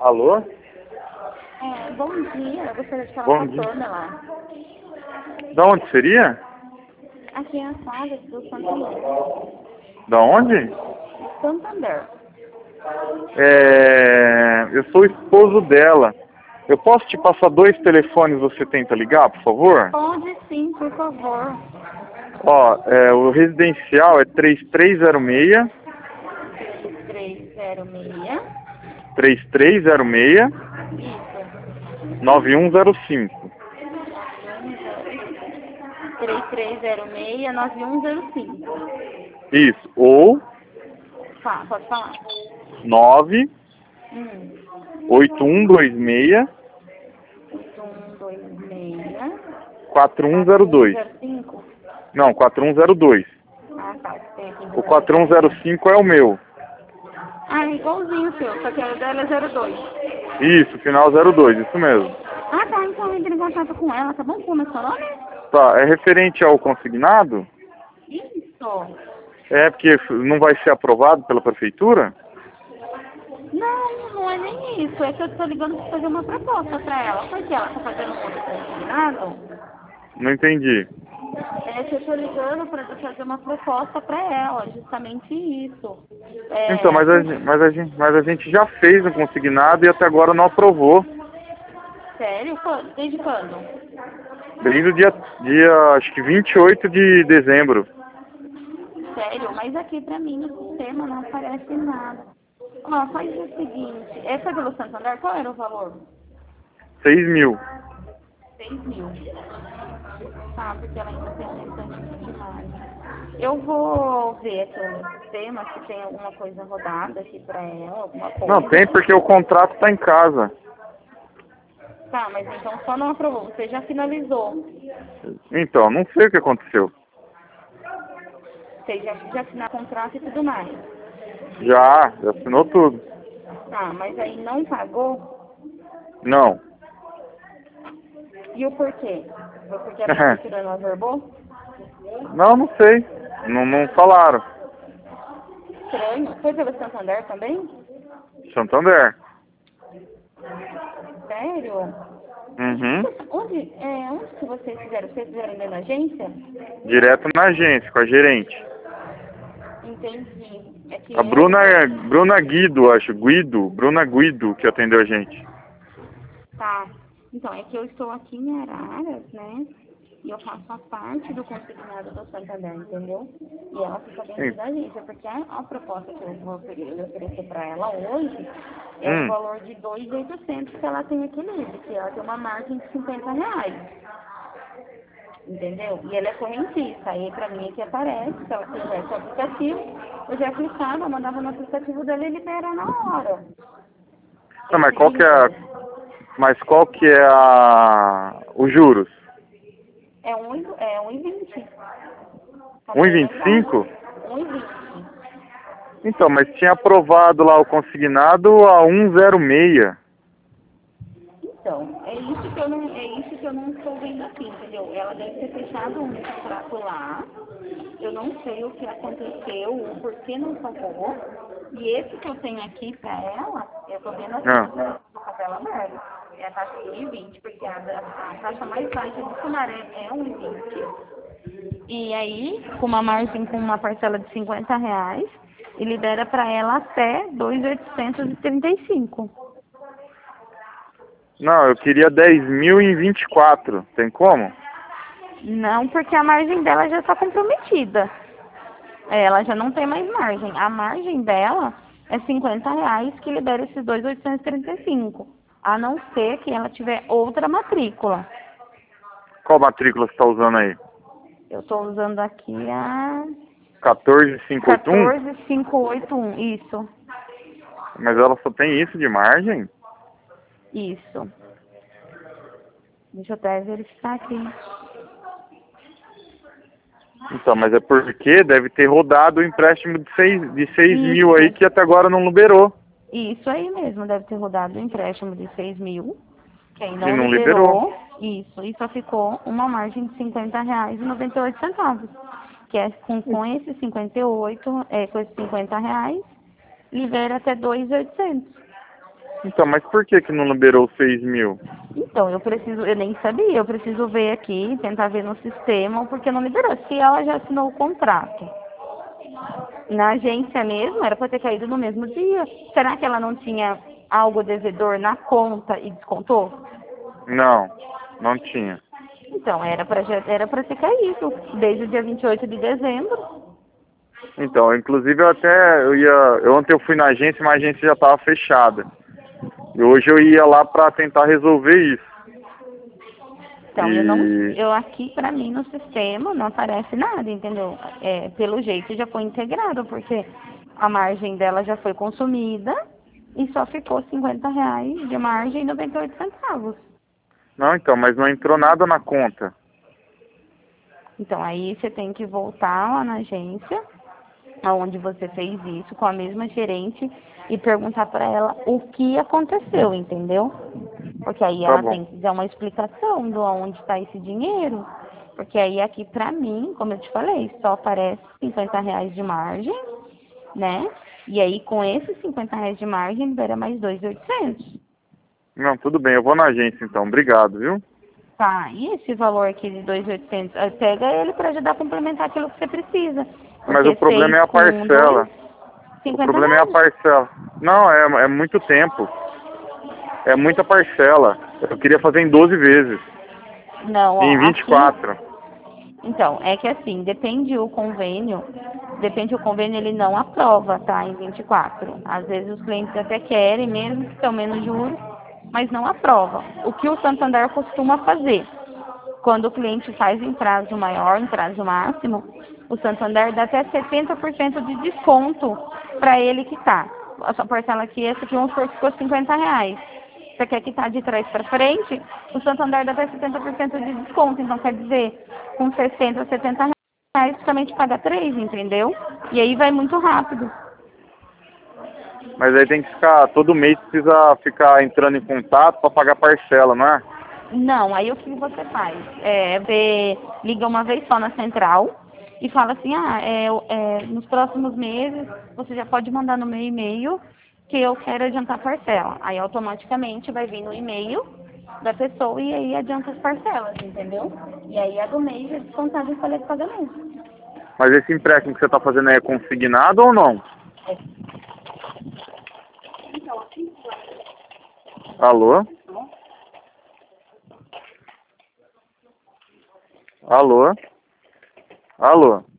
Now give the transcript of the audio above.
Alô? Bom dia, eu gostaria de falar Bom com a dia. Pamela. Da onde seria? Aqui é a sala do Santander. Da onde? Santander. Eu sou o esposo dela. Eu posso te passar 2 telefones, você tenta ligar, por favor? Pode sim, por favor. Ó, o residencial é 3306 3306. 3306 Isso. 9105. 3306-9105. Isso. Ou Pode falar. 9 8126 8126. 4102. 4105. Não, 4102. Tá. Tem aqui O 4105 é o meu. Igualzinho o seu, só que o dela é 02. Isso, final 02, isso mesmo. Tá, então entre em contato com ela, tá bom? Como é seu nome? Tá, é referente ao consignado? Isso. É porque não vai ser aprovado pela prefeitura? Não é nem isso. É que eu tô ligando pra fazer uma proposta pra ela. Por que ela tá fazendo um outro consignado? Não entendi. É que eu tô ligando pra fazer uma proposta pra ela, justamente isso. Então, mas a gente já fez um consignado e até agora não aprovou. Sério? Desde quando? Desde o dia acho que 28 de dezembro. Sério? Mas aqui pra mim no sistema não aparece nada. Ó, faz o seguinte. Essa pelo Santander, qual era o valor? 6.000. 6.000. Tá, porque ela ainda tem bastante de margem. Eu vou ver aqui no sistema se tem alguma coisa rodada aqui pra ela, alguma coisa. Não, tem porque o contrato tá em casa. Tá, mas então só não aprovou. Você já finalizou. Então, não sei o que aconteceu. Você já assinou contrato e tudo mais. Já assinou tudo. Tá, mas aí não pagou? Não. E o porquê? Foi porque a prefeitura não averbou? Não sei. Não falaram. Estranho. Foi pelo Santander também? Santander. Sério? Uhum. Onde que vocês fizeram? Vocês fizeram dentro da agência? Direto na agência, com a gerente. Entendi. É que A Bruna Guido, acho. Bruna Guido, que atendeu a gente. Tá. Então, é que eu estou aqui em Araras, né? E eu faço a parte do consignado do Santander, entendeu? E ela fica dentro da agência, porque a proposta que eu vou oferecer para ela hoje é um valor de 2.800 que ela tem aqui livre, que ela tem uma margem de R$50. Entendeu? E ela é correntista. Aí pra mim aqui aparece, se ela tivesse o aplicativo, eu já clicava, mandava no aplicativo dela e libera na hora. Tá, mas qual que é os juros? É 1,20. 1,25? 1,20. Então, mas tinha aprovado lá o consignado a 1,06. Então, é isso que eu não estou vendo aqui, entendeu? Ela deve ter fechado um contrato lá. Eu não sei o que aconteceu, o porquê não pagou. E esse que eu tenho aqui para ela, eu estou vendo aqui no papel aberto. É a taxa de 1,20, porque a taxa mais baixa do Sumaré é 1,20. E aí, com uma margem, com uma parcela de R$50, e libera para ela até 2.835. Não, eu queria 10.000 em 24. Tem como? Não, porque a margem dela já está comprometida. Ela já não tem mais margem. A margem dela é R$50 que libera esses 2.835. A não ser que ela tiver outra matrícula. Qual matrícula você está usando aí? Eu estou usando aqui a 14581? 14581, isso. Mas ela só tem isso de margem? Isso. Deixa eu até verificar aqui. Então, mas é porque deve ter rodado o empréstimo de 6.000 aí que até agora não liberou. Isso aí mesmo, deve ter rodado o empréstimo de 6.000, que ainda E não não liberou. Isso, e só ficou uma margem de R$50,98. Que é com esses 58, com esses R$50, libera até 2.800. Então, mas por que que não liberou 6 mil? Então, eu nem sabia, eu preciso ver aqui, tentar ver no sistema o porquê não liberou. Se ela já assinou o contrato na agência mesmo, era para ter caído no mesmo dia. Será que ela não tinha algo devedor na conta e descontou? Não, não tinha. Então, era para ter caído desde o dia 28 de dezembro. Então, inclusive ontem eu fui na agência, mas a agência já estava fechada. E hoje eu ia lá para tentar resolver isso. Então, E eu aqui para mim no sistema não aparece nada, entendeu? Pelo jeito já foi integrado, porque a margem dela já foi consumida e só ficou R$ 50 de margem e 98 centavos. não, então, mas não entrou nada na conta. Então, aí você tem que voltar lá na agência, aonde você fez isso, com a mesma gerente, e perguntar para ela o que aconteceu, entendeu? Porque aí Tá ela bom. tem que dar uma explicação de onde está esse dinheiro. Porque aí aqui pra mim, como eu te falei, só aparece R$ 50 de margem, né? E aí com esses R$ 50 de margem, libera mais 2.800. Não, tudo bem, eu vou na agência então. Obrigado, viu? Tá, e esse valor aqui de 2.800, pega ele para ajudar a complementar aquilo que você precisa. Mas o Porque problema 6 é a com 2, parcela. O 50 problema é a reais. parcela. Não, é muito tempo. É muita parcela. Eu queria fazer em 12 vezes. Não, ó, Em aqui 24. então, é que assim, depende o convênio, ele não aprova, tá, em 24. Às vezes os clientes até querem, mesmo que estão menos juros, mas não aprova. O que o Santander costuma fazer? Quando o cliente faz em prazo maior, em prazo máximo, o Santander dá até 70% de desconto para ele quitar. A sua parcela aqui, essa aqui, vamos supor que ficou R$ 50. Você quer quitar de trás para frente, o Santander dá até 70% de desconto. Então, quer dizer, com 60, R$ 70, somente paga 3, entendeu? E aí vai muito rápido. Mas aí tem que ficar, todo mês precisa ficar entrando em contato para pagar parcela, não é? Não, aí o que você faz? Você liga uma vez só na central e fala assim, nos próximos meses você já pode mandar no meu e-mail que eu quero adiantar parcela. Aí automaticamente vai vir no e-mail da pessoa e aí adianta as parcelas, entendeu? E aí a do mês é descontado em folha de pagamento. Mas esse empréstimo que você está fazendo aí é consignado ou não? Alô? Alô? Alô?